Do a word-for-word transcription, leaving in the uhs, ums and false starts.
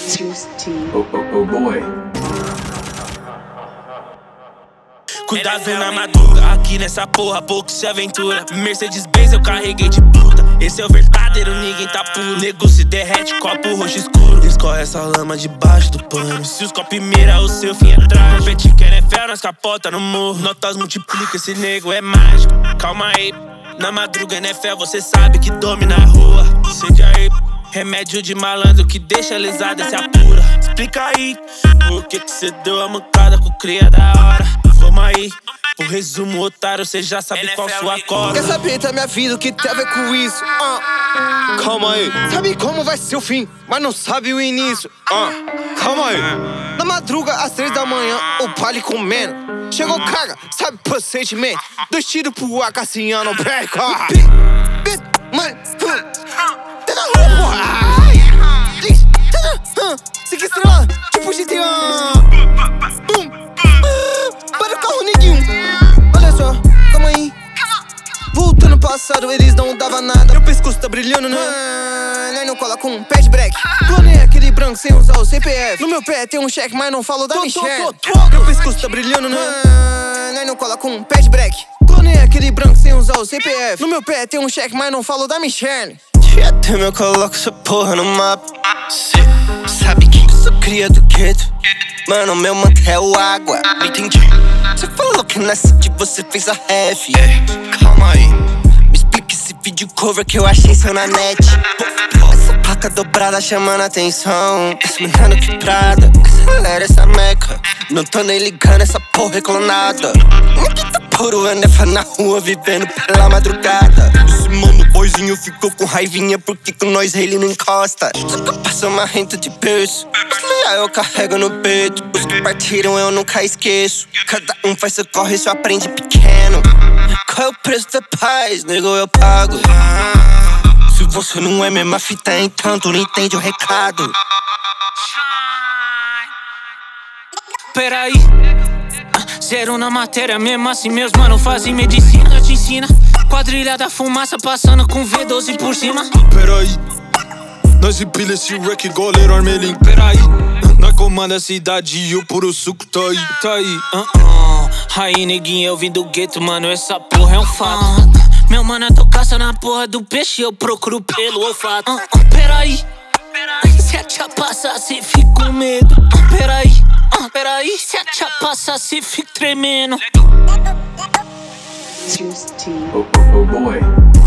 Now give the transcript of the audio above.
Oh, oh, oh boy. Cuidado na madruga, aqui nessa porra pouco se aventura. Mercedes-Benz eu carreguei de puta. Esse é o verdadeiro, ninguém tá puro. Nego se derrete, copo roxo escuro. Escorre essa lama debaixo do pano. Se os copos mira, o seu fim é trágico. Pete quer é ferro, nós capota no morro. Notas multiplica, esse nego é mágico. Calma aí, na madruga N F L você sabe que domina a rua. Sente aí, remédio de malandro que deixa lesada e se apura. Explica aí, por que que cê deu a mancada com o cria da hora. Vamos aí, o resumo, otário, cê já sabe qual sua cola. Quer saber da minha vida, o que tem a ver com isso? Uh. Calma aí, sabe como vai ser o fim, mas não sabe o início. uh. Calma aí, na madruga às três da manhã, o palio comendo. Chegou caga, sabe procedimento. Dois tiros pro ar, Cassiano, break. Mano, tá na rua, porra. Cinco estrelas, tipo G T A. Bum, para o carro, neguinho. Olha só, calma aí. Voltando no passado, eles não davam nada. Meu pescoço tá brilhando, né? Nós não cola com um pé de break. Clonei aquele branco sem usar o C P F. No meu pé tem um cheque, mas não falo da Michelle. Meu pescoço tá brilhando, né? Nós não cola com um pé de break. Clonei aquele branco sem usar o C P F. No meu pé tem um cheque, mas não falo da Michelle. Até eu coloco essa porra no mapa. Cê sabe que eu sou cria do gueto. Mano, meu manto é o água. Me entendi. Cê falou que nessa de você fez a ref. Calma aí, me explica esse vídeo cover que eu achei seu na net. Essa placa dobrada chamando a atenção. Esse menino que prada, acelera essa meca. Não tô nem ligando, essa porra é clonada. Ninguém tá puro, N F L na rua, vivendo pela madrugada. Esse mano boizinho ficou com raivinha, porque com nós ele não encosta. Só que eu passo uma renta de berço. Os leais eu carrego no peito. Os que partiram eu nunca esqueço. Cada um faz seu corre, isso aprende pequeno. Qual é o preço da paz, nego, eu pago. Se você não é mesma fita, então tu não entende o recado. Peraí, zero na matéria, mesmo assim meus mano fazem medicina. Te ensina, quadrilha da fumaça passando com V doze por cima. Peraí, nós empilha esse wreck igual Leroy Merlin. Peraí, nós comanda a cidade e o puro suco tá aí, tá aí. uh -uh. Aí neguinho, eu vim do gueto, mano, essa porra é um fato. uh. Meu mano, eu tô caça na porra do peixe, eu procuro pelo olfato. uh -uh. Peraí, se a tia passa, cê fica com medo. uh, Peraí, uh, peraí, se a tia passa, cê fica tremendo. Oh, oh, oh boy.